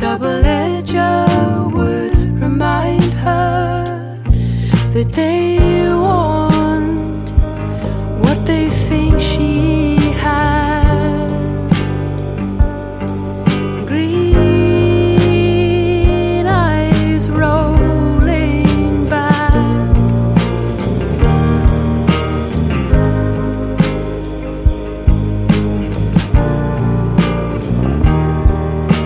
double edger would remind her that they want